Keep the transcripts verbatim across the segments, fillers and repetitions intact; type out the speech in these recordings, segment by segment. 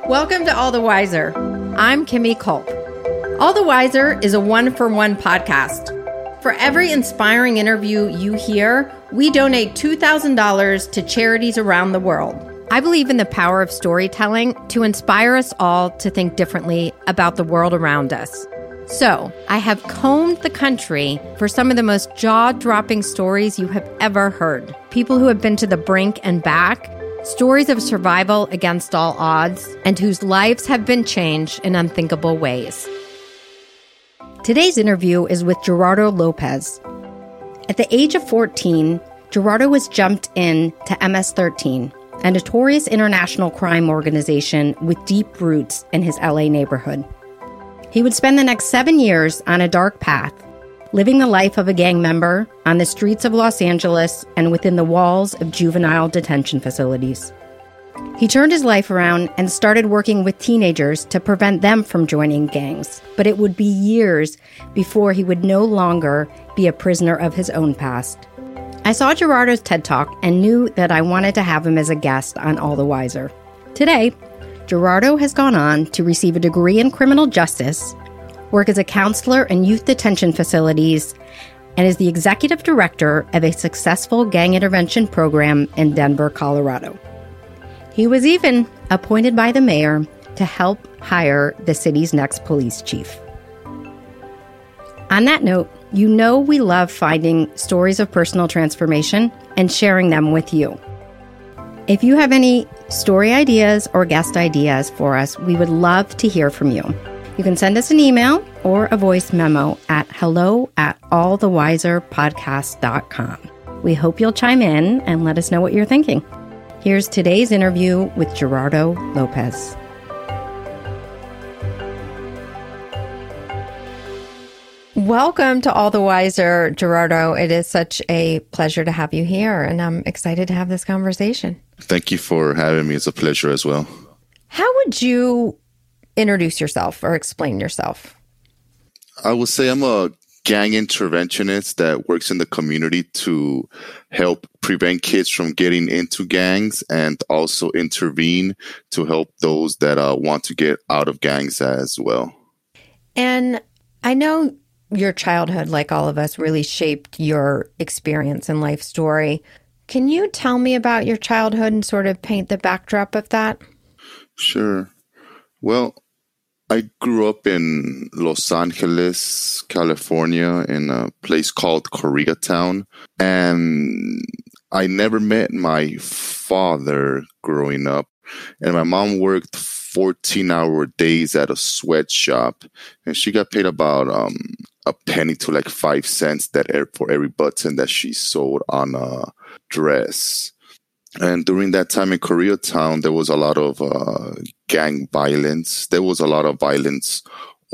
Welcome to All the Wiser. I'm Kimmy Culp. All the Wiser is a one-for-one podcast. For every inspiring interview you hear, we donate two thousand dollars to charities around the world. I believe in the power of storytelling to inspire us all to think differently about the world around us. So, I have combed the country for some of the most jaw-dropping stories you have ever heard. People who have been to the brink and back, stories of survival against all odds, and whose lives have been changed in unthinkable ways. Today's interview is with Gerardo Lopez. At the age of fourteen, Gerardo was jumped in to M S thirteen, a notorious international crime organization with deep roots in his L A neighborhood. He would spend the next seven years on a dark path, living the life of a gang member on the streets of Los Angeles and within the walls of juvenile detention facilities. He turned his life around and started working with teenagers to prevent them from joining gangs, but it would be years before he would no longer be a prisoner of his own past. I saw Gerardo's TED Talk and knew that I wanted to have him as a guest on All the Wiser. Today, Gerardo has gone on to receive a degree in criminal justice, work as a counselor in youth detention facilities, and is the executive director of a successful gang intervention program in Denver, Colorado. He was even appointed by the mayor to help hire the city's next police chief. On that note, you know we love finding stories of personal transformation and sharing them with you. If you have any story ideas or guest ideas for us, we would love to hear from you. You can send us an email or a voice memo at hello at allthewiserpodcast dot com. We hope you'll chime in and let us know what you're thinking. Here's today's interview with Gerardo Lopez. Welcome to All the Wiser, Gerardo. It is such a pleasure to have you here, and I'm excited to have this conversation. Thank you for having me. It's a pleasure as well. How would you introduce yourself or explain yourself? I would say I'm a gang interventionist that works in the community to help prevent kids from getting into gangs and also intervene to help those that uh, want to get out of gangs as well. And I know your childhood, like all of us, really shaped your experience and life story. Can you tell me about your childhood and sort of paint the backdrop of that? Sure. Well, I grew up in Los Angeles, California, in a place called Koreatown. And I never met my father growing up. And my mom worked fourteen-hour days at a sweatshop. And she got paid about um, a penny to like five cents that for every button that she sewed on a dress. And during that time in Koreatown, there was a lot of uh, gang violence. There was a lot of violence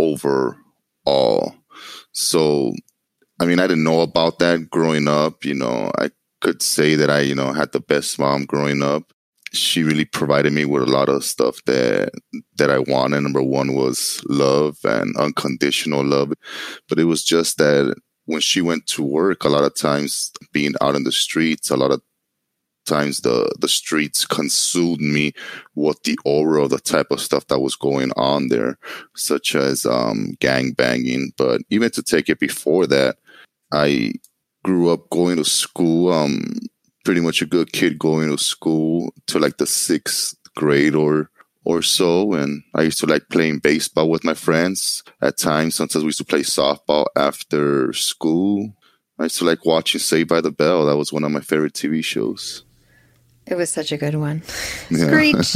overall. So, I mean, I didn't know about that growing up. You know, I could say that I, you know, had the best mom growing up. She really provided me with a lot of stuff that that I wanted. Number one was love and unconditional love. But it was just that when she went to work, a lot of times being out in the streets, a lot of times the the streets consumed me with the aura of the type of stuff that was going on there, such as um, gang banging. But even to take it before that, I grew up going to school, um, pretty much a good kid going to school to like the sixth grade or or so. And I used to like playing baseball with my friends at times. Sometimes we used to play softball after school. I used to like watching Saved by the Bell. That was one of my favorite T V shows. It was such a good one. Yeah. Screech.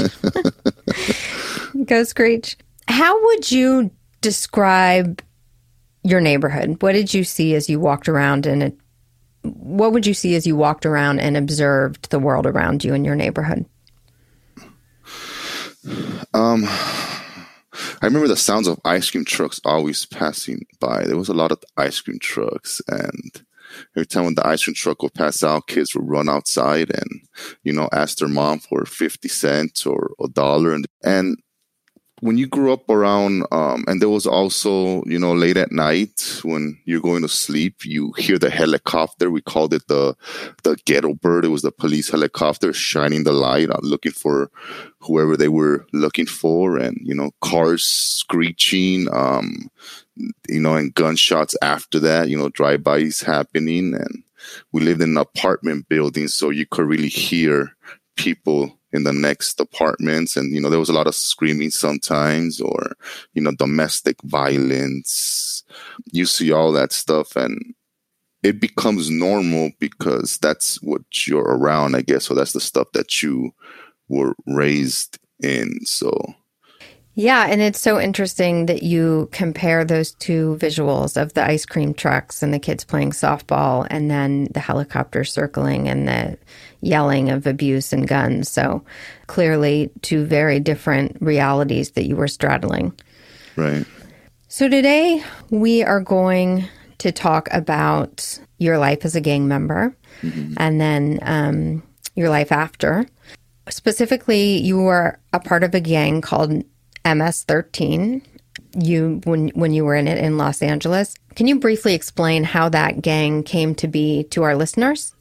Go Screech. How would you describe your neighborhood? What did you see as you walked around and it, what would you see as you walked around and observed the world around you in your neighborhood? Um, I remember the sounds of ice cream trucks always passing by. There was a lot of ice cream trucks, and every time when the ice cream truck would pass out, kids would run outside and, you know, ask their mom for fifty cents or a dollar. And, and when you grew up around, um, and there was also, you know, late at night when you're going to sleep, you hear the helicopter. We called it the the ghetto bird. It was the police helicopter shining the light, uh, looking for whoever they were looking for, and, you know, cars screeching, um, you know, and gunshots after that, you know, drive-bys happening. And we lived in an apartment building, so you could really hear people in the next apartments. And, you know, there was a lot of screaming sometimes, or, you know, domestic violence. You see all that stuff, and it becomes normal because that's what you're around, I guess. So that's the stuff that you were raised in. So yeah, and it's so interesting that you compare those two visuals of the ice cream trucks and the kids playing softball, and then the helicopter circling and the yelling of abuse and guns. So clearly two very different realities that you were straddling. Right. So today we are going to talk about your life as a gang member, mm-hmm. and then um, your life after. Specifically, you were a part of a gang called M S thirteen, you when when you were in it in Los Angeles. Can you briefly explain how that gang came to be to our listeners?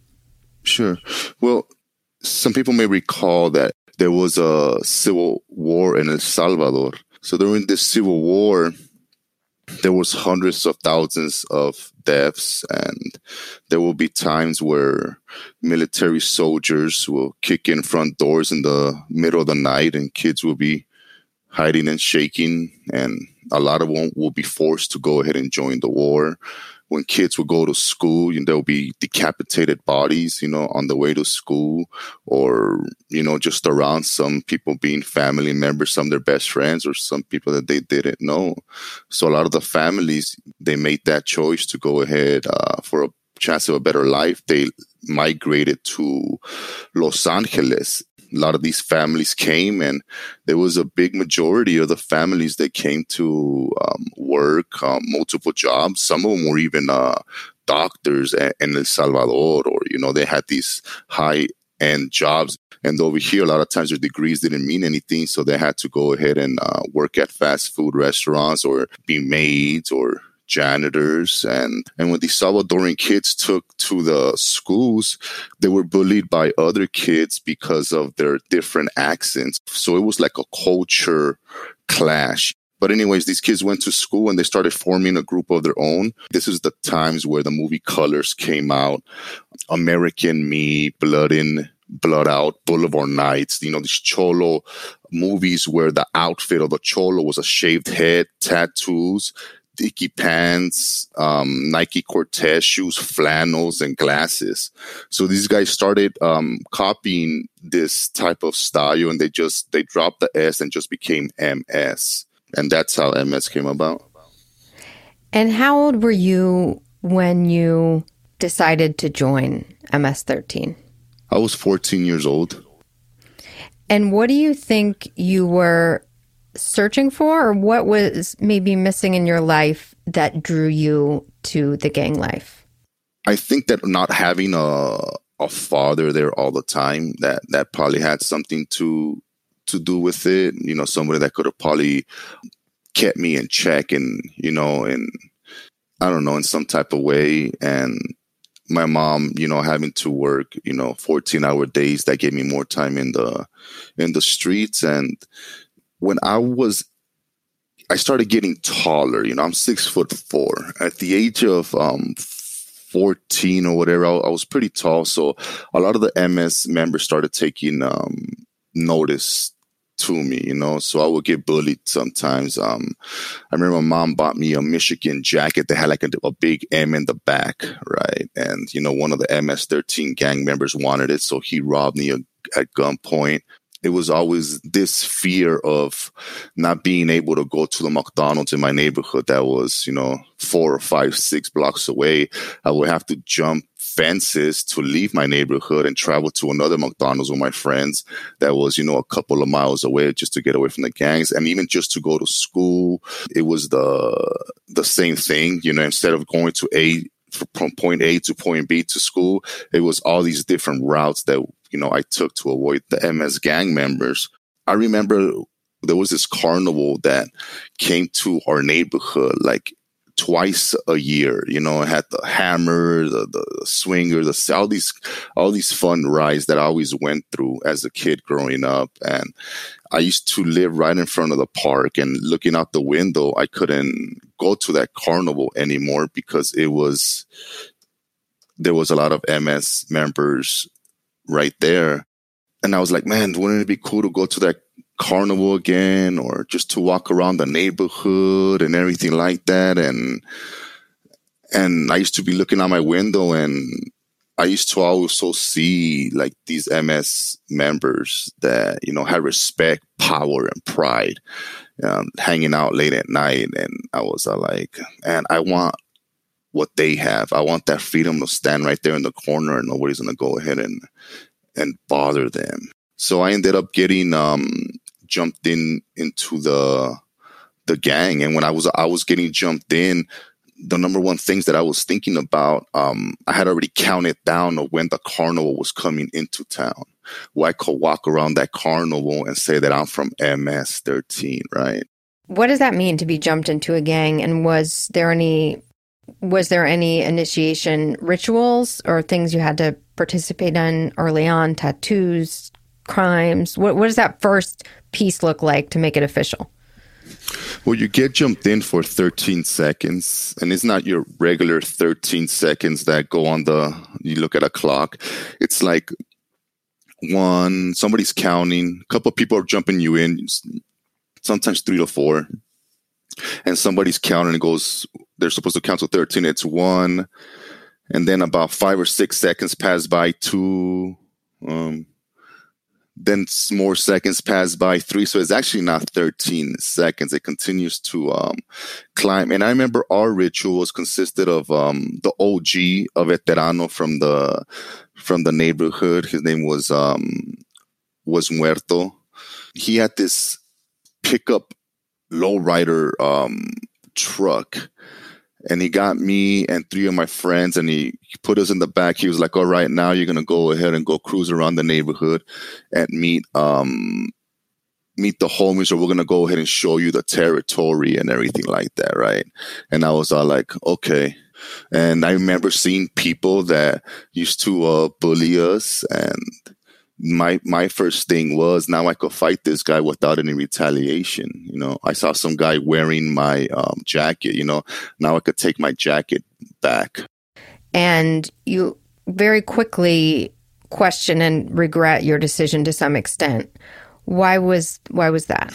Sure. Well, some people may recall that there was a civil war in El Salvador. So during this civil war, there was hundreds of thousands of deaths, and there will be times where military soldiers will kick in front doors in the middle of the night, and kids will be hiding and shaking, and a lot of them will be forced to go ahead and join the war. When kids will go to school, you know, there'll be decapitated bodies, you know, on the way to school, or, you know, just around, some people being family members, some their best friends, or some people that they didn't know. So a lot of the families, they made that choice to go ahead uh, for a chance of a better life. They migrated to Los Angeles. A lot of these families came, and there was a big majority of the families that came to um, work, um, multiple jobs. Some of them were even uh, doctors in El Salvador, or, you know, they had these high-end jobs. And over here, a lot of times their degrees didn't mean anything, so they had to go ahead and uh, work at fast food restaurants, or be maids, or janitors. And, and when the Salvadoran kids took to the schools, they were bullied by other kids because of their different accents. So it was like a culture clash. But anyways, these kids went to school and they started forming a group of their own. This is the times where the movie Colors came out, American Me, Blood In, Blood Out, Boulevard Nights, you know, these Cholo movies where the outfit of the Cholo was a shaved head, tattoos, dicky pants, um, Nike Cortez shoes, flannels, and glasses. So these guys started um, copying this type of style, and they just, they dropped the S and just became M S. And that's how M S came about. And how old were you when you decided to join M S thirteen? I was fourteen years old. And what do you think you were searching for, or what was maybe missing in your life that drew you to the gang life? I think that not having a a father there all the time, that that probably had something to to do with it. You know, somebody that could have probably kept me in check, and, you know, and I don't know, in some type of way. And my mom, you know, having to work, you know, fourteen hour days, that gave me more time in the in the streets. And when I was, I started getting taller. You know, I'm six foot four. At the age of um, fourteen or whatever, I, I was pretty tall. So a lot of the M S members started taking um, notice to me, you know, so I would get bullied sometimes. Um, I remember my mom bought me a Michigan jacket that had like a, a big M in the back, right? And, you know, one of the M S thirteen gang members wanted it, so he robbed me a, at gunpoint. It was always this fear of not being able to go to the McDonald's in my neighborhood that was, you know, four or five, six blocks away. I would have to jump fences to leave my neighborhood and travel to another McDonald's with my friends that was, you know, a couple of miles away, just to get away from the gangs. And even just to go to school, it was the the same thing. You know, instead of going to A, from point A to point B to school, it was all these different routes that, you know, I took to avoid the M S gang members. I remember There was this carnival that came to our neighborhood like twice a year. You know, it had the hammer, the, the swinger, the all these all these fun rides that I always went through as a kid growing up. And I used to live right in front of the park, and looking out the window, I couldn't go to that carnival anymore because it was there was a lot of M S members right there. And I was like, man, wouldn't it be cool to go to that carnival again, or just to walk around the neighborhood and everything like that? And and I used to be looking out my window, and I used to also see like these M S members that, you know, had respect, power, and pride, um, hanging out late at night. And I was uh, like, man, I want what they have. I want that freedom to stand right there in the corner and nobody's going to go ahead and and bother them. So I ended up getting um, jumped in into the the gang. And when I was I was getting jumped in, the number one things that I was thinking about, um, I had already counted down of when the carnival was coming into town, where I could walk around that carnival and say that I'm from M S thirteen, right? What does that mean to be jumped into a gang? And was there any was there any initiation rituals or things you had to participate in early on? Tattoos, crimes? What what does that first piece look like to make it official? Well, you get jumped in for thirteen seconds, and it's not your regular thirteen seconds that go on the, you look at a clock. It's like one, somebody's counting, a couple of people are jumping you in, sometimes three to four, and somebody's counting and goes, they're supposed to count to thirteen. It's one, and then about five or six seconds pass by, two, um, then more seconds pass by, three. So it's actually not thirteen seconds. It continues to um, climb. And I remember our rituals consisted of um, the O G, a veterano from the from the neighborhood. His name was um, was Muerto. He had this pickup lowrider um, truck. And he got me and three of my friends, and he put us in the back. He was like, all right, now you're going to go ahead and go cruise around the neighborhood and meet um, meet the homies, or we're going to go ahead and show you the territory and everything like that, right? And I was all like, okay. And I remember seeing people that used to uh, bully us, and my my first thing was, now I could fight this guy without any retaliation. You know, I saw some guy wearing my um, jacket, you know, now I could take my jacket back. And you very quickly question and regret your decision to some extent. Why was why was that?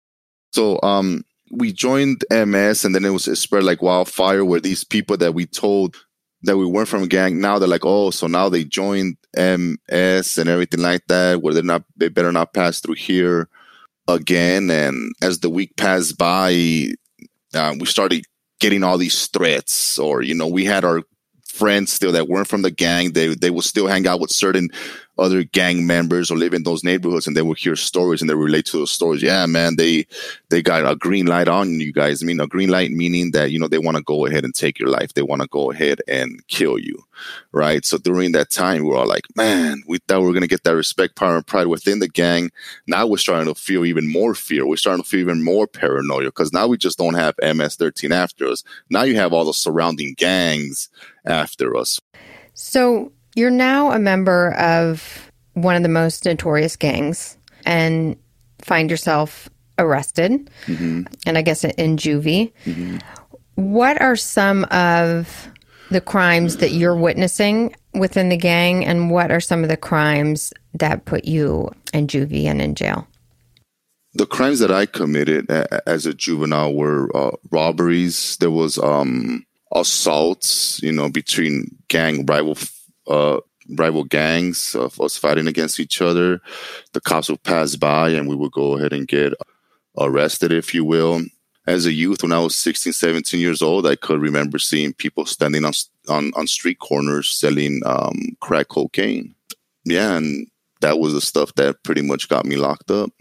So um, we joined M S, and then it was it spread like wildfire, where these people that we told that we weren't from a gang, now they're like, oh, so now they joined M S and everything like that, where they're not, they better not pass through here again. And as the week passed by, uh, we started getting all these threats, or, you know, we had our friends still that weren't from the gang. They they would still hang out with certain other gang members or live in those neighborhoods, and they would hear stories and they relate to those stories. Yeah, man, they they got a green light on you guys. I mean, a green light meaning that, you know, they want to go ahead and take your life. They want to go ahead and kill you, right? So during that time, we were all like, man, we thought we were going to get that respect, power, and pride within the gang. Now we're starting to feel even more fear. We're starting to feel even more paranoia, because now we just don't have M S thirteen after us. Now you have all the surrounding gangs after us. So you're now a member of one of the most notorious gangs and find yourself arrested, mm-hmm. and I guess in juvie. Mm-hmm. What are some of the crimes that you're witnessing within the gang, and what are some of the crimes that put you in juvie and in jail? The crimes that I committed a- as a juvenile were uh, robberies. There was um, assaults, you know, between gang rival uh, rival gangs of us fighting against each other. The cops would pass by and we would go ahead and get arrested, if you will. As a youth, when I was sixteen, seventeen years old, I could remember seeing people standing on on, on street corners selling um, crack cocaine. Yeah, and that was the stuff that pretty much got me locked up.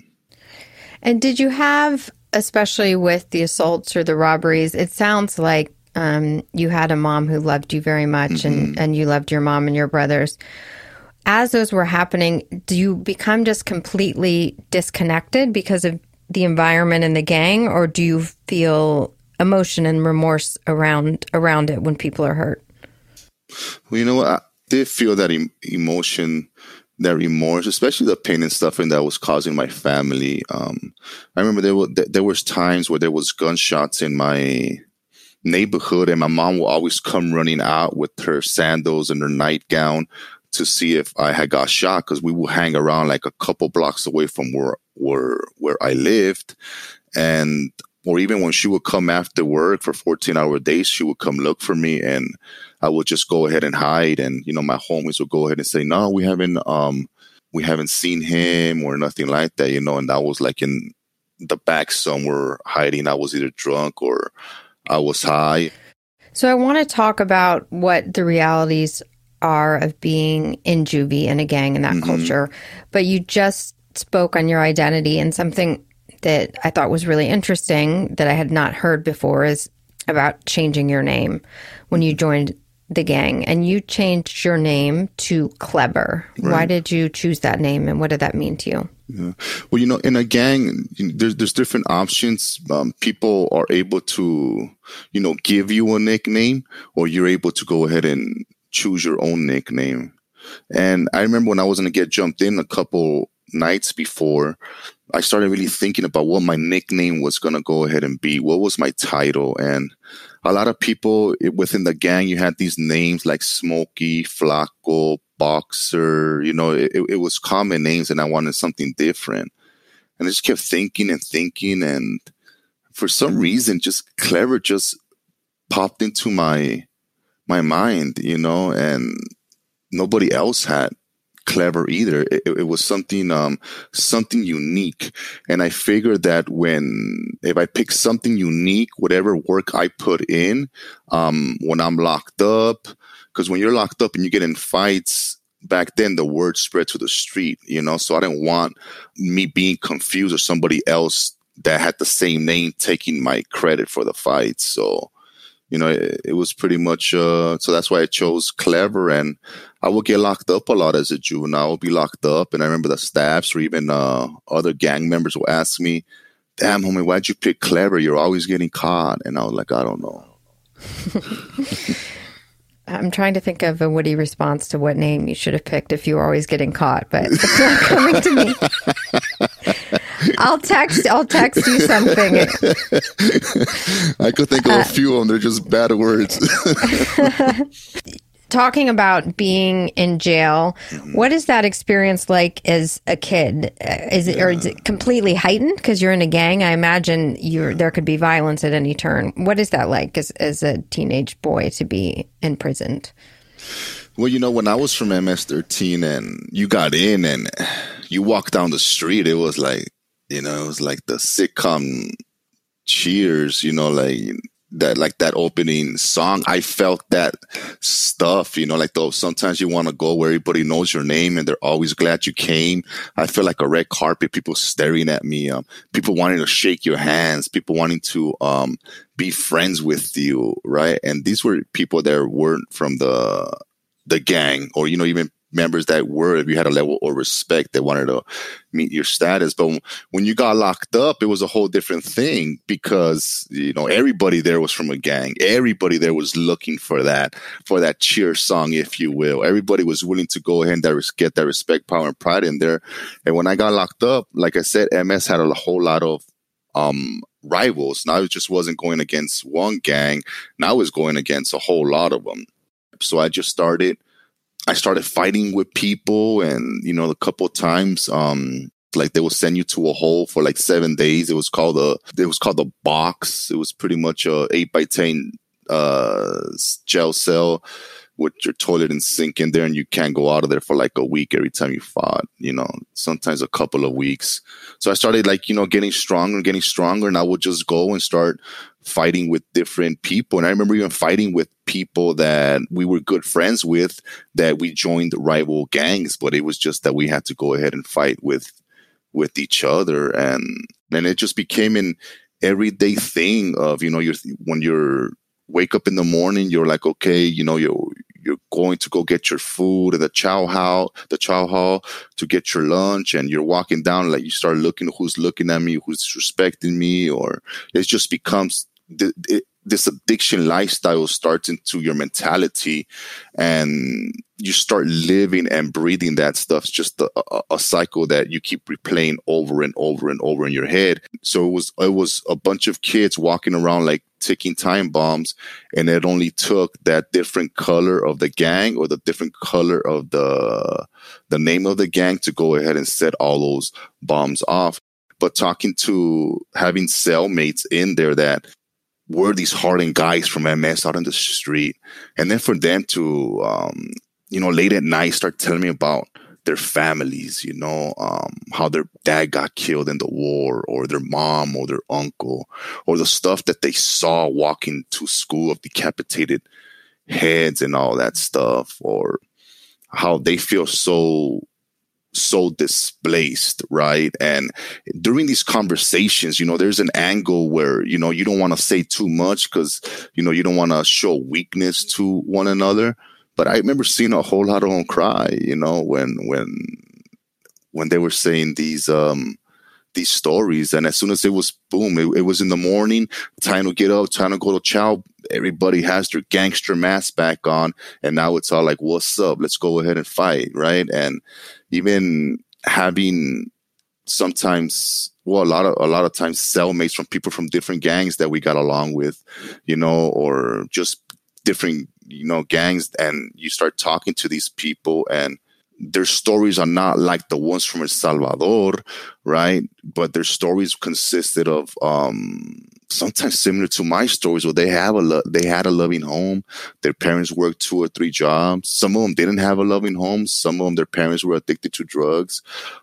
And did you have, especially with the assaults or the robberies, it sounds like um, you had a mom who loved you very much, mm-hmm. and, and you loved your mom and your brothers. As those were happening, do you become just completely disconnected because of the environment in the gang, or do you feel emotion and remorse around around it when people are hurt? Well, you know what? I did feel that em- emotion, that remorse, especially the pain and suffering that was causing my family. Um, I remember there were there was times where there was gunshots in my neighborhood, and my mom will always come running out with her sandals and her nightgown to see if I had got shot, because we would hang around like a couple blocks away from where where where I lived. And or even when she would come after work for fourteen hour days, she would come look for me, and I would just go ahead and hide. And, you know, my homies would go ahead and say, no, we haven't um we haven't seen him or nothing like that, you know, and that was like in the back somewhere hiding. I was either drunk or I was high. So I want to talk about what the realities are of being in juvie in a gang in that mm-hmm. culture. But you just spoke on your identity, and something that I thought was really interesting that I had not heard before is about changing your name when you joined the gang. And you changed your name to Clever. Right. Why did you choose that name, and what did that mean to you? Yeah. Well, you know, in a gang, there's there's different options. Um, people are able to, you know, give you a nickname, or you're able to go ahead and choose your own nickname. And I remember when I was going to get jumped in a couple nights before, I started really thinking about what my nickname was going to go ahead and be. What was my title? And a lot of people within the gang, you had these names like Smokey, Flaco, Boxer. You know, it, it was common names, and I wanted something different. And I just kept thinking and thinking. And for some reason, just Clever just popped into my my mind, you know, and nobody else had Clever either. It, it was something, um, something unique. And I figured that when, if I pick something unique, whatever work I put in, um, when I'm locked up, because when you're locked up and you get in fights, back then the word spread to the street, you know, so I didn't want me being confused or somebody else that had the same name taking my credit for the fight. So, you know, it, it was pretty much, uh, so that's why I chose Clever. And I would get locked up a lot as a juvenile. I would be locked up. And I remember the staffs or even uh, other gang members would ask me, damn, homie, why'd you pick Clever? You're always getting caught. And I was like, I don't know. I'm trying to think of a witty response to what name you should have picked if you were always getting caught, but it's not coming to me. I'll text. I'll text you something. I could think of uh, a few of them. They're just bad words. Talking about being in jail, mm-hmm. what is that experience like as a kid? Is it yeah. or is it completely heightened because you're in a gang? I imagine you're there could be violence at any turn. What is that like as as a teenage boy to be imprisoned? Well, you know, when I was from M S thirteen and you got in and you walked down the street, it was like, you know, it was like the sitcom Cheers, you know, like that, like that opening song. I felt that stuff, you know, like those, sometimes you want to go where everybody knows your name and they're always glad you came. I feel like a red carpet, people staring at me, um, people wanting to shake your hands, people wanting to, um, be friends with you. Right. And these were people that weren't from the, the gang, or, you know, even members that were, if you had a level of respect, they wanted to meet your status. But when you got locked up, it was a whole different thing because, you know, everybody there was from a gang. Everybody there was looking for that, for that cheer song, if you will. Everybody was willing to go ahead and get that respect, power, and pride in there. And when I got locked up, like I said, M S had a whole lot of um, rivals. Now it just wasn't going against one gang. Now it was going against a whole lot of them. So I just started I started fighting with people, and, you know, a couple of times, um, like they will send you to a hole for like seven days. It was called a, it was called a box. It was pretty much a eight by ten, uh, jail cell with your toilet and sink in there, and you can't go out of there for like a week every time you fought, you know, sometimes a couple of weeks. So I started like, you know, getting stronger, getting stronger, and I would just go and start fighting with different people. And I remember even fighting with people that we were good friends with, that we joined rival gangs, but it was just that we had to go ahead and fight with, with each other. And then it just became an everyday thing of, you know, you're, when you're wake up in the morning, you're like, okay, you know, you're, you're going to go get your food at the chow hall, the chow hall to get your lunch, and you're walking down, like you start looking who's looking at me, who's disrespecting me, or it just becomes it, it, this addiction lifestyle starts into your mentality, and you start living and breathing that stuff. It's just a, a, a cycle that you keep replaying over and over and over in your head. So it was it was a bunch of kids walking around like ticking time bombs, and it only took that different color of the gang or the different color of the the name of the gang to go ahead and set all those bombs off. But talking to having cellmates in there that were these hardened guys from M S out in the street, and then for them to um you know, late at night, start telling me about their families, you know, um, how their dad got killed in the war, or their mom or their uncle, or the stuff that they saw walking to school of decapitated heads and all that stuff, or how they feel so, so displaced, right? And during these conversations, you know, there's an angle where, you know, you don't want to say too much because, you know, you don't want to show weakness to one another. But I remember seeing a whole lot of them cry, you know, when when when they were saying these um, these stories. And as soon as it was boom, it, it was in the morning, time to get up, time to go to chow. Everybody has their gangster mask back on, and now it's all like, "What's up? Let's go ahead and fight," right? And even having sometimes, well, a lot of a lot of times, cellmates from people from different gangs that we got along with, you know, or just different, you know, gangs, and you start talking to these people, and their stories are not like the ones from El Salvador, right? But their stories consisted of um, sometimes similar to my stories, where they have a lo- they had a loving home. Their parents worked two or three jobs. Some of them didn't have a loving home. Some of them, their parents were addicted to drugs.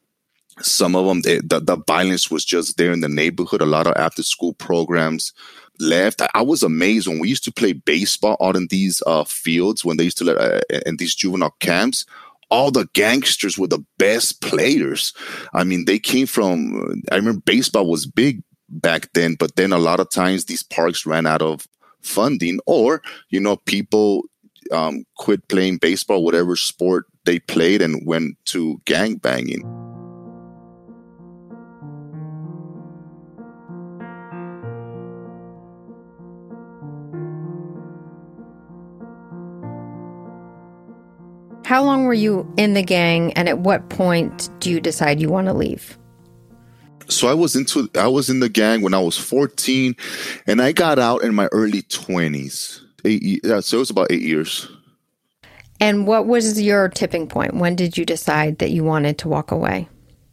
Some of them, they, the, the violence was just there in the neighborhood. A lot of after school programs left. I, I was amazed when we used to play baseball out in these uh, fields, when they used to let uh, in these juvenile camps. All the gangsters were the best players. I mean, they came from, I remember baseball was big back then, but then a lot of times these parks ran out of funding, or, you know, people um, quit playing baseball, whatever sport they played, and went to gang banging. How long were you in the gang, and at what point do you decide you want to leave? So I was into I was in the gang when I was fourteen, and I got out in my early twenties. Eight, yeah, so it was about eight years. And what was your tipping point? When did you decide that you wanted to walk away?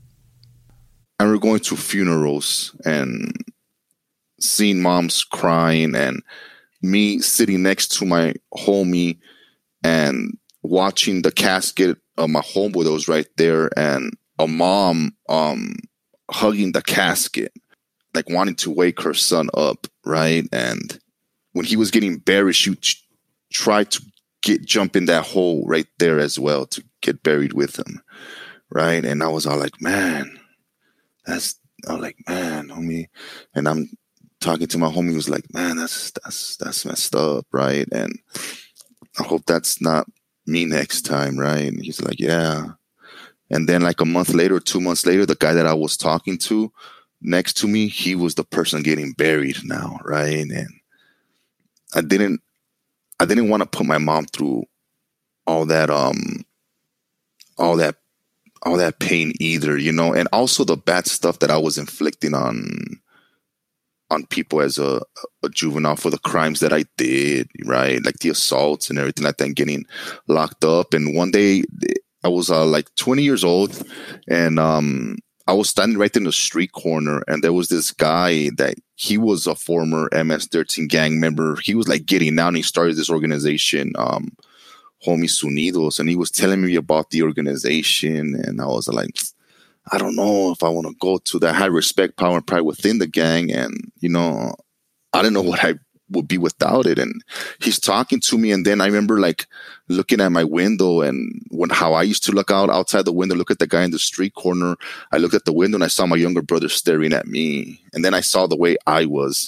I remember going to funerals and seeing moms crying, and me sitting next to my homie and watching the casket of my homeboy that was right there, and a mom um, hugging the casket, like wanting to wake her son up, right? And when he was getting buried, she tried to get jump in that hole right there as well to get buried with him, right? And I was all like, man, that's, I was like, man, homie. And I'm talking to my homie who was like, man, that's, that's, that's messed up, right? And I hope that's not me next time, right? And he's like, yeah. And then like a month later, two months later, the guy that I was talking to next to me, he was the person getting buried now, right? And I didn't, I didn't want to put my mom through all that, um, all that, all that pain either, you know, and also the bad stuff that I was inflicting on, on people as a, a juvenile for the crimes that I did, right? Like the assaults and everything like that, and getting locked up. And one day I was uh, like twenty years old, and um, I was standing right in the street corner, and there was this guy that he was a former M S thirteen gang member. He was like getting out, and he started this organization, um, Homies Unidos, and he was telling me about the organization, and I was like, I don't know if I want to go to that. High respect, power, and pride within the gang. And, you know, I didn't know what I would be without it. And he's talking to me. And then I remember like looking at my window, and when how I used to look out outside the window, look at the guy in the street corner. I looked at the window and I saw my younger brother staring at me. And then I saw the way I was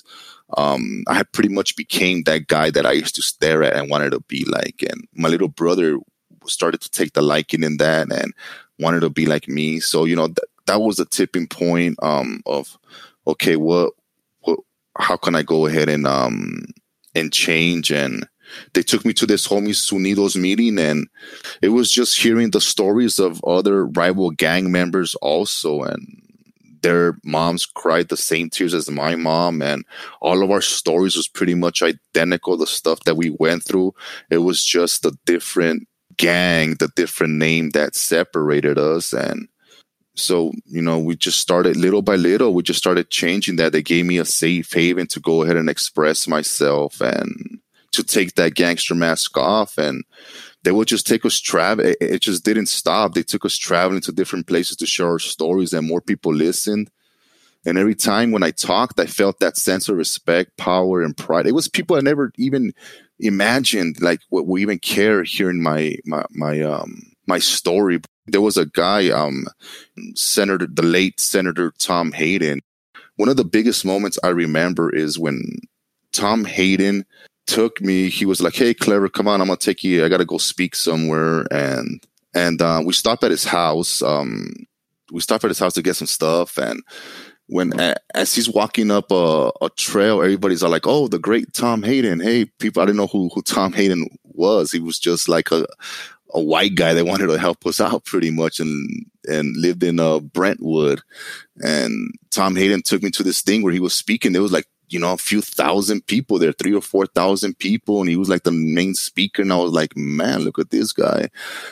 um, I had pretty much became that guy that I used to stare at and wanted to be like. And my little brother started to take the liking in that and wanted to be like me. So, you know, th- that was the tipping point um, of, okay, what, what, how can I go ahead and, um, and change? And they took me to this Homies Unidos meeting, and it was just hearing the stories of other rival gang members also. And their moms cried the same tears as my mom, and all of our stories was pretty much identical. The stuff that we went through, it was just a different gang, the different name that separated us. And so, you know, we just started little by little, we just started changing that. They gave me a safe haven to go ahead and express myself and to take that gangster mask off. And they would just take us travel. It, it just didn't stop. They took us traveling to different places to share our stories, and more people listened. And every time when I talked, I felt that sense of respect, power, and pride. It was people I never even imagined, like, what we even care hearing my, my, my, um, my story. There was a guy, um, Senator, the late Senator Tom Hayden. One of the biggest moments I remember is when Tom Hayden took me. He was like, "Hey, Clever, come on, I'm gonna take you. I gotta go speak somewhere." And and uh, we stopped at his house. Um, we stopped at his house to get some stuff. And when uh, as he's walking up a, a trail, everybody's all like, "Oh, the great Tom Hayden." Hey, people, I didn't know who who Tom Hayden was. He was just like a a white guy that wanted to help us out pretty much, and and lived in uh, Brentwood. And Tom Hayden took me to this thing where he was speaking. There was like, you know, a few thousand people there, three or four thousand people. And he was like the main speaker. And I was like, man, look at this guy.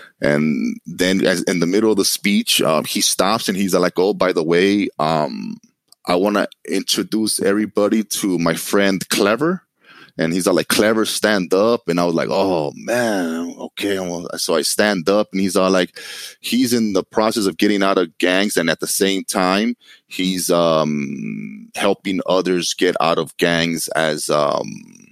And then as in the middle of the speech, uh, he stops and he's like, "Oh, by the way, um, I want to introduce everybody to my friend Clever." And he's all like, "Clever, stand up." And I was like, "Oh man, okay." So I stand up, and he's all like, he's in the process of getting out of gangs, and at the same time, he's um, helping others get out of gangs as um,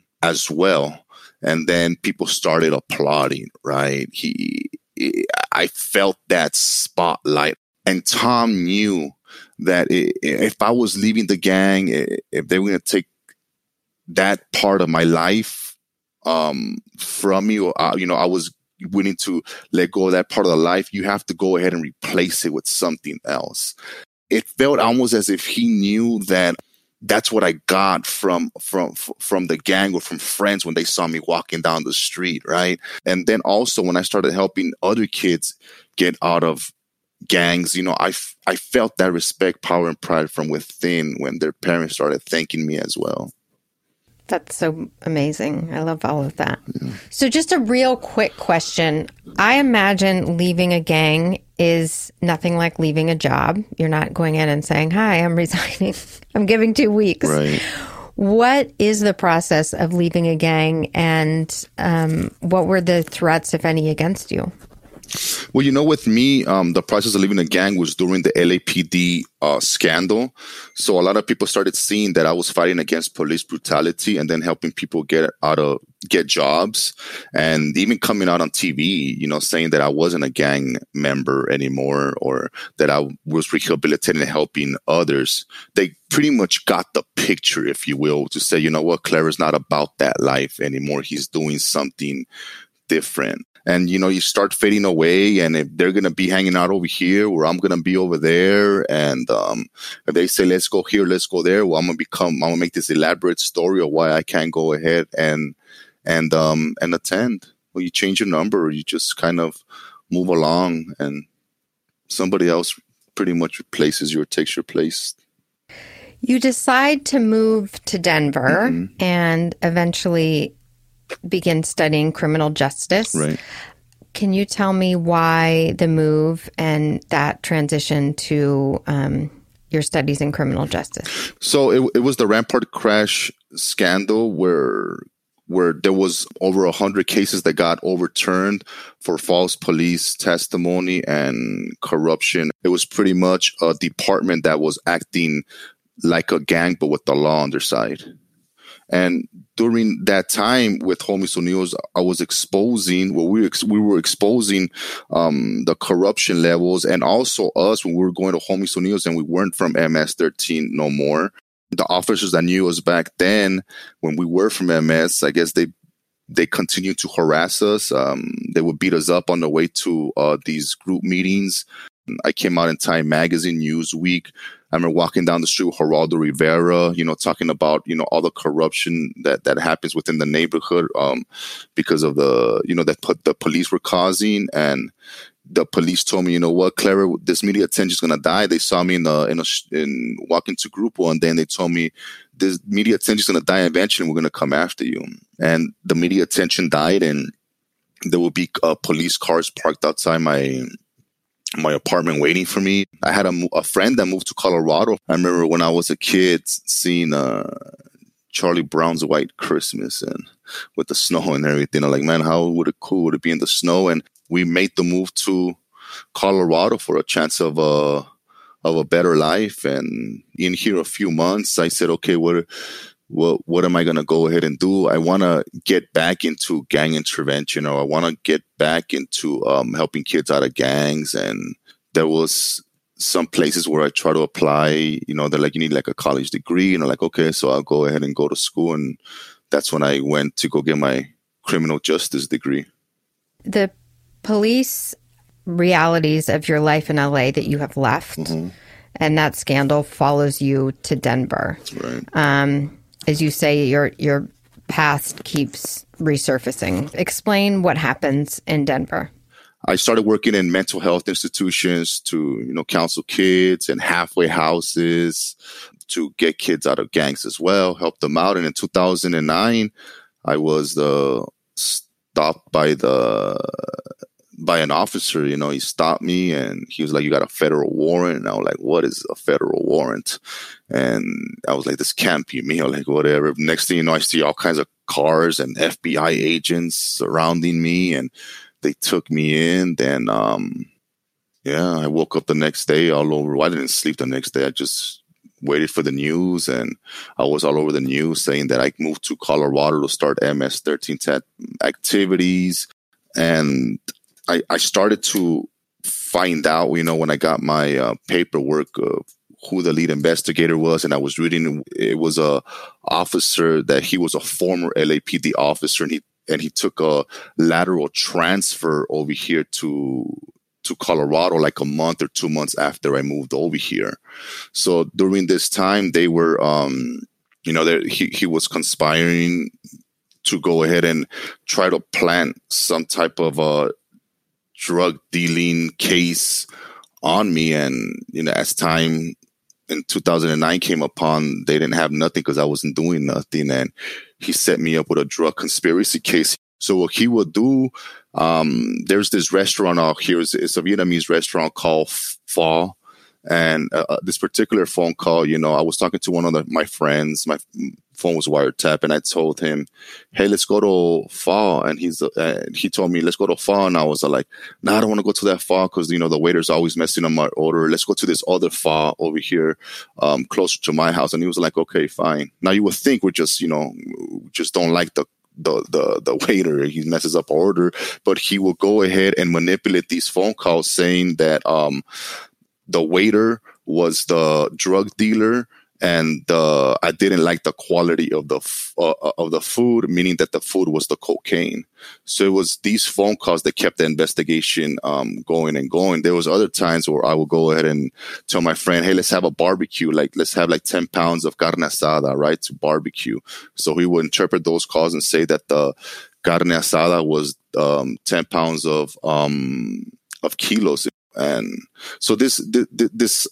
as well. And then people started applauding. Right? He, he I felt that spotlight, and Tom knew that if I was leaving the gang, if they were going to take that part of my life um, from me, or, uh, you know, I was willing to let go of that part of the life, you have to go ahead and replace it with something else. It felt almost as if he knew that that's what I got from, from, from the gang or from friends when they saw me walking down the street. Right. And then also when I started helping other kids get out of gangs, you know, I, f- I felt that respect, power, and pride from within when their parents started thanking me as well. That's so amazing. I love all of that. Yeah. So just a real quick question. I imagine leaving a gang is nothing like leaving a job. You're not going in and saying, "Hi, I'm resigning. I'm giving two weeks." Right. What is the process of leaving a gang, and um, what were the threats, if any, against you? Well, you know, with me, um, the process of leaving a gang was during the L A P D uh, scandal. So a lot of people started seeing that I was fighting against police brutality and then helping people get out of get jobs, and even coming out on T V, you know, saying that I wasn't a gang member anymore, or that I was rehabilitating and helping others. They pretty much got the picture, if you will, to say, you know what, Clever's not about that life anymore. He's doing something different. And, you know, you start fading away, and if they're going to be hanging out over here, or I'm going to be over there, and um, if they say, let's go here, let's go there, well, I'm going to become, I'm going to make this elaborate story of why I can't go ahead and, and, um, and attend. Well, you change your number, or you just kind of move along, and somebody else pretty much replaces you or takes your place. You decide to move to Denver, mm-hmm. and eventually begin studying criminal justice. Right. Can you tell me why the move and that transition to um, your studies in criminal justice? So it, it was the Rampart crash scandal where where there was over a hundred cases that got overturned for false police testimony and corruption. It was pretty much a department that was acting like a gang, but with the law on their side. And during that time with Homies Unidos, I was exposing, well, we, ex- we were exposing um, the corruption levels, and also us when we were going to Homies Unidos and we weren't from M S thirteen no more. the officers that knew us back then, when we were from M S, I guess they they continued to harass us. Um, they would beat us up on the way to uh, these group meetings. I came out in Time Magazine, Newsweek. I remember walking down the street with Geraldo Rivera, you know, talking about, you know, all the corruption that, that happens within the neighborhood um, because of the, you know, that put the police were causing. And the police told me, you know what, Clara, this media attention is going to die. They saw me in the, in a, in walking to group one day, and they told me this media attention is going to die eventually, and we're going to come after you. And the media attention died, and there will be uh, police cars parked outside my my apartment waiting for me. I had a, a friend that moved to Colorado. I remember when I was a kid seeing uh, Charlie Brown's White Christmas and with the snow and everything. I'm like, man, how would it cool would it be in the snow? And we made the move to Colorado for a chance of a of a better life. And in here a few months, I said, okay, what what what am I going to go ahead and do? I want to get back into gang intervention, or I want to get back into um, helping kids out of gangs. And there was some places where I try to apply, you know, they're like, you need like a college degree. And I'm like, okay, so I'll go ahead and go to school. And that's when I went to go get my criminal justice degree. The police realities of your life in L A that you have left, mm-hmm. and that scandal follows you to Denver. That's right. Um, as you say, your your past keeps resurfacing. Explain what happens in Denver. I started working in mental health institutions to, you know, counsel kids and halfway houses to get kids out of gangs as well, help them out. And in two thousand nine, I was uh, stopped by the by an officer. You know, he stopped me and he was like, you got a federal warrant. And I was like, what is a federal warrant? And I was like, this can't be me. I was like, whatever. Next thing you know, I see all kinds of cars and F B I agents surrounding me, and they took me in. Then, um, yeah, I woke up the next day all over. Well, I didn't sleep the next day. I just waited for the news, and I was all over the news saying that I moved to Colorado to start M S thirteen ten activities. And I, I started to find out, you know, when I got my uh, paperwork of who the lead investigator was, and I was reading, it was a officer that he was a former L A P D officer, and he and he took a lateral transfer over here to to Colorado like a month or two months after I moved over here. So during this time, they were, um, you know, he he was conspiring to go ahead and try to plant some type of a drug dealing case on me. And, you know, as time in two thousand nine came upon, they didn't have nothing because I wasn't doing nothing. And he set me up with a drug conspiracy case. So what he would do, um, there's this restaurant out here. It's, it's a Vietnamese restaurant called Pho. And uh, this particular phone call, you know, I was talking to one of the, my friends. My phone was wiretapped, and I told him, hey, let's go to Pho. And he's uh, he told me, let's go to Pho. And I was like, no, nah, I don't want to go to that Pho because, you know, the waiter's always messing up my order. Let's go to this other Pho over here um, closer to my house. And he was like, okay, fine. Now you would think we're just, you know, just don't like the The, the the waiter, he messes up our order, but he will go ahead and manipulate these phone calls saying that um, the waiter was the drug dealer, and uh, I didn't like the quality of the f- uh, of the food, meaning that the food was the cocaine. So it was these phone calls that kept the investigation um, going and going. There was other times where I would go ahead and tell my friend, hey, let's have a barbecue. Like, let's have like ten pounds of carne asada, right, to barbecue. So he would interpret those calls and say that the carne asada was um, ten pounds of um, of kilos. And so this this, this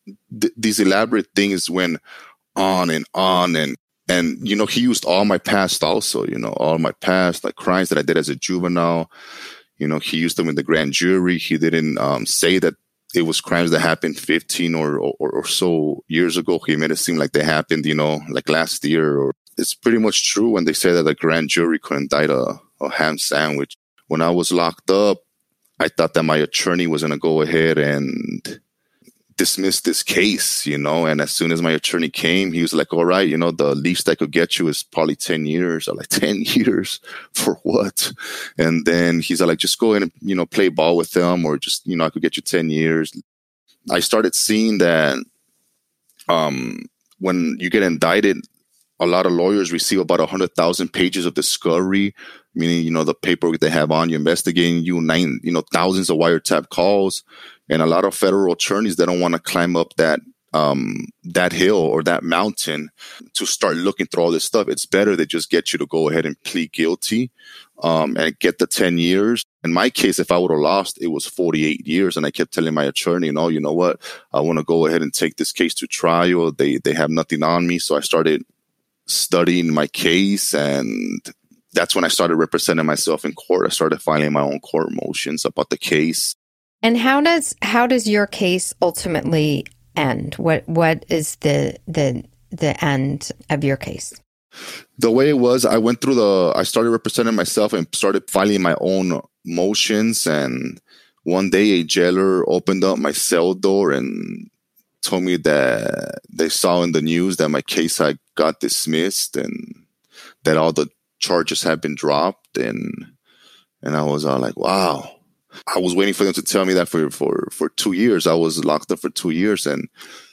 these elaborate things went on and on, and and you know, he used all my past also, you know, all my past, like crimes that I did as a juvenile. You know, he used them in the grand jury. He didn't um, say that it was crimes that happened fifteen or, or or so years ago. He made it seem like they happened, you know, like last year. Or it's pretty much true when they say that the grand jury could indict a, a ham sandwich. When I was locked up, I thought that my attorney was going to go ahead and dismiss this case, you know, and as soon as my attorney came, he was like, all right, you know, the least I could get you is probably ten years. I'm like, ten years for what? And then he's like, just go in and, you know, play ball with them, or just, you know, I could get you ten years. I started seeing that um, when you get indicted, a lot of lawyers receive about one hundred thousand pages of discovery, meaning, you know, the paperwork they have on you, investigating you, nine, you know, thousands of wiretap calls. And a lot of federal attorneys, they don't want to climb up that um, that hill or that mountain to start looking through all this stuff. It's better they just get you to go ahead and plead guilty um, and get the ten years. In my case, if I would have lost, it was forty-eight years. And I kept telling my attorney, no, you know what? I want to go ahead and take this case to trial. They, they have nothing on me. So I started studying my case, and that's when I started representing myself in court. I started filing my own court motions about the case. And how does how does your case ultimately end? What what is the the the end of your case? The way it was, I went through the, I started representing myself and started filing my own motions. And one day a jailer opened up my cell door and told me that they saw in the news that my case had got dismissed and that all the charges had been dropped. And and I was all like, wow. I was waiting for them to tell me that for, for, for two years. I was locked up for two years. And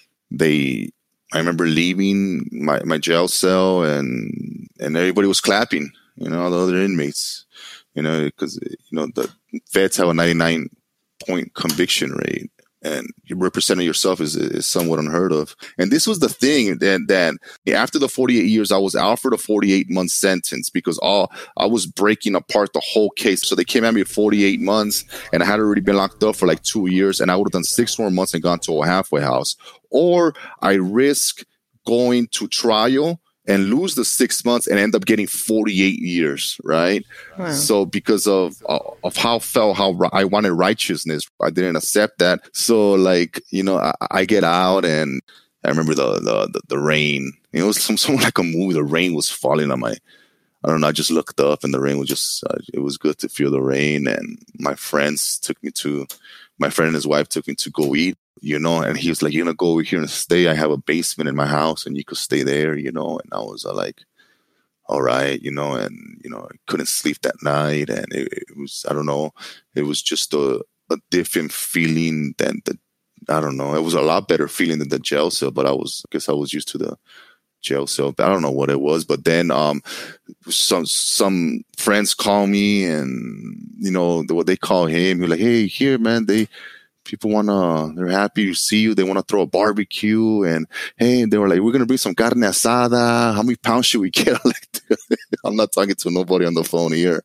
they, I remember leaving my, my jail cell, and and everybody was clapping, you know, all the other inmates, you know, because, you know, the feds have a ninety-nine point conviction rate. And representing yourself is, is somewhat unheard of. And this was the thing that, that after the forty-eight years, I was offered a forty-eight month sentence because all I was breaking apart the whole case. So they came at me at forty-eight months, and I had already been locked up for like two years, and I would have done six more months and gone to a halfway house. Or I risk going to trial and lose the six months and end up getting forty-eight years, right? Wow. So because of uh, of how felt, how I wanted righteousness, I didn't accept that. So like, you know, I, I get out, and I remember the the the, the rain. It was some somewhat like a movie. The rain was falling on my, I don't know. I just looked up, and the rain was just. Uh, it was good to feel the rain. And my friends took me to, my friend and his wife took me to go eat. You know, and he was like, you're going to go over here and stay. I have a basement in my house, and you could stay there, you know. And I was uh, like, all right, you know, and, you know, I couldn't sleep that night. And it, it was, I don't know, it was just a, a different feeling than the, I don't know, it was a lot better feeling than the jail cell, but I was, I guess I was used to the jail cell. I don't know what it was, but then um, some some friends call me, and, you know, what they call him, you're like, hey, here, man, they, people want to, they're happy to see you. They want to throw a barbecue. And, hey, they were like, we're going to bring some carne asada. How many pounds should we get? I'm, like, I'm not talking to nobody on the phone here.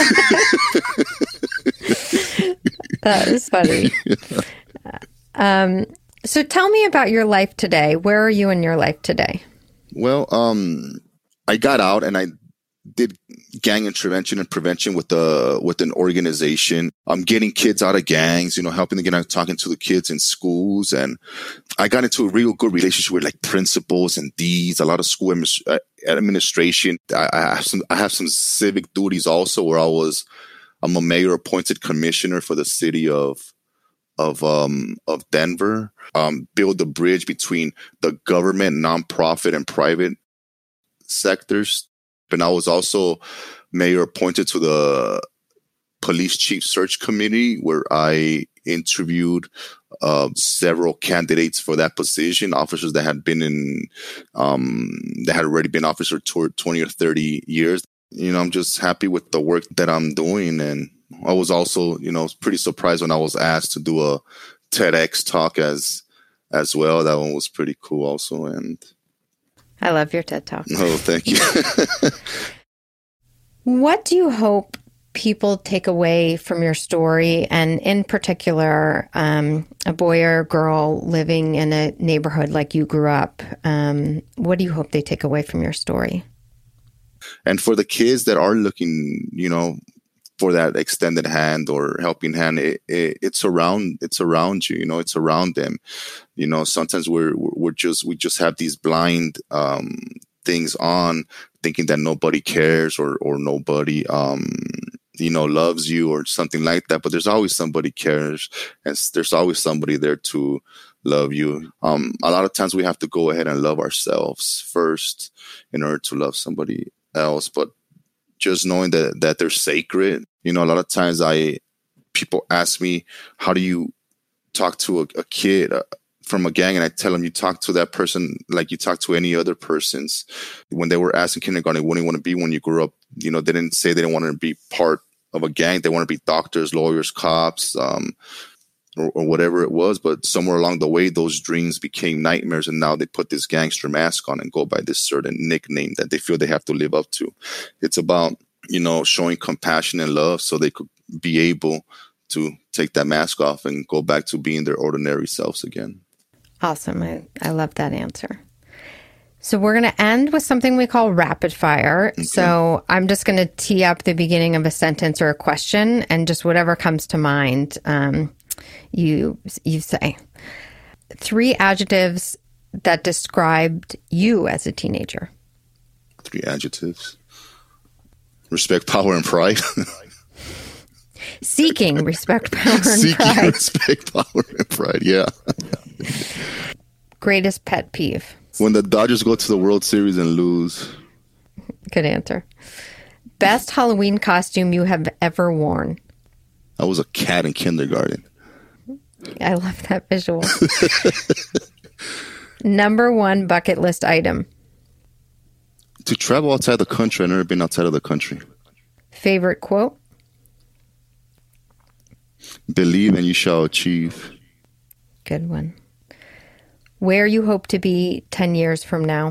That is funny. Yeah. Um, so tell me about your life today. Where are you in your life today? Well, um, I got out, and I did gang intervention and prevention with the with an organization. I'm getting kids out of gangs, you know, helping them get out, talking to the kids in schools. And I got into a real good relationship with like principals and deans, a lot of school administration. I, I have some I have some civic duties also, where I was I'm a mayor appointed commissioner for the city of of um of Denver. Um, build the bridge between the government, nonprofit, and private sectors. And I was also mayor appointed to the police chief search committee, where I interviewed uh, several candidates for that position, officers that had been in, um, that had already been officer toward twenty or thirty years. You know, I'm just happy with the work that I'm doing. And I was also, you know, pretty surprised when I was asked to do a TEDx talk as, as well. That one was pretty cool also. And I love your TED Talk. Oh, thank you. What do you hope people take away from your story, and in particular, um, a boy or a girl living in a neighborhood like you grew up? Um, what do you hope they take away from your story? And for the kids that are looking, you know, for that extended hand or helping hand, it, it, it's around, it's around you, you know, it's around them. You know, sometimes we're, we're just, we just have these blind, um, things on, thinking that nobody cares or, or nobody, um, you know, loves you or something like that. But there's always somebody cares, and there's always somebody there to love you. Um, a lot of times we have to go ahead and love ourselves first in order to love somebody else. But just knowing that, that they're sacred. You know, a lot of times I, people ask me, how do you talk to a, a kid, uh, from a gang and I tell them, you talk to that person like you talk to any other persons. When they were asked in kindergarten, what do you want to be when you grew up? You know, they didn't say they didn't want to be part of a gang. They want to be doctors, lawyers, cops, um, or, or whatever it was. But somewhere along the way, those dreams became nightmares. And now they put this gangster mask on and go by this certain nickname that they feel they have to live up to. It's about, you know, showing compassion and love so they could be able to take that mask off and go back to being their ordinary selves again. Awesome. I, I love that answer. So we're going to end with something we call rapid fire. Okay. So I'm just going to tee up the beginning of a sentence or a question, and just whatever comes to mind, um, you you say. Three adjectives that described you as a teenager. Three adjectives. Respect, power, and pride. Seeking respect, power, and Seeking pride. Seeking respect, power, and pride, yeah. Greatest pet peeve. When the Dodgers go to the World Series and lose. Good answer. Best Halloween costume you have ever worn. I was a cat in kindergarten. I love that visual. Number one bucket list item. To travel outside the country. I've never been outside of the country. Favorite quote. Believe and you shall achieve. Good one. Where you hope to be ten years from now?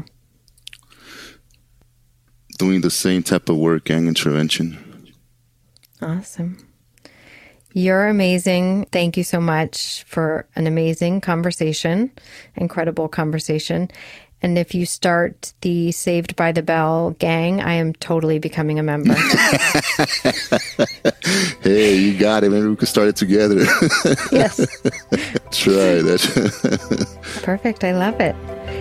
Doing the same type of work, gang intervention. Awesome. You're amazing. Thank you so much for an amazing conversation, incredible conversation. And if you start the Saved by the Bell gang, I am totally becoming a member. Hey, you got it. Maybe we could start it together. Yes. Try that. Perfect. I love it.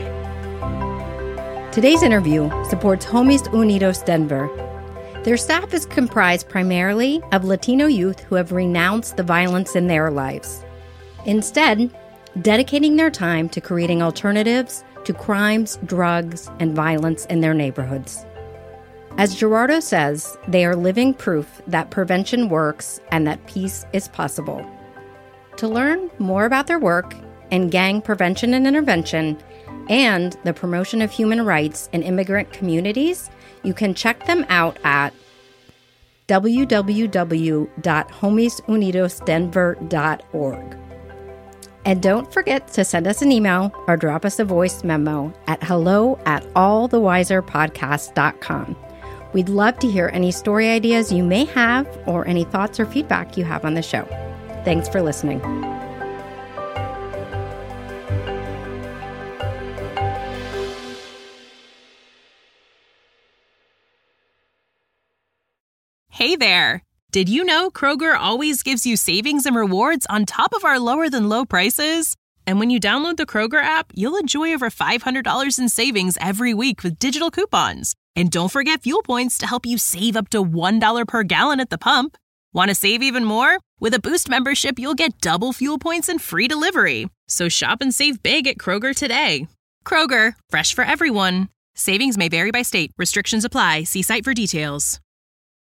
Today's interview supports Homies Unidos Denver. Their staff is comprised primarily of Latino youth who have renounced the violence in their lives, instead dedicating their time to creating alternatives to crimes, drugs, and violence in their neighborhoods. As Gerardo says, they are living proof that prevention works and that peace is possible. To learn more about their work in gang prevention and intervention and the promotion of human rights in immigrant communities, you can check them out at w w w dot homies unidos denver dot org. And don't forget to send us an email or drop us a voice memo at hello at all the wiser podcast dot com. We'd love to hear any story ideas you may have or any thoughts or feedback you have on the show. Thanks for listening. Hey there! Did you know Kroger always gives you savings and rewards on top of our lower-than-low prices? And when you download the Kroger app, you'll enjoy over five hundred dollars in savings every week with digital coupons. And don't forget fuel points to help you save up to one dollar per gallon at the pump. Want to save even more? With a Boost membership, you'll get double fuel points and free delivery. So shop and save big at Kroger today. Kroger, fresh for everyone. Savings may vary by state. Restrictions apply. See site for details.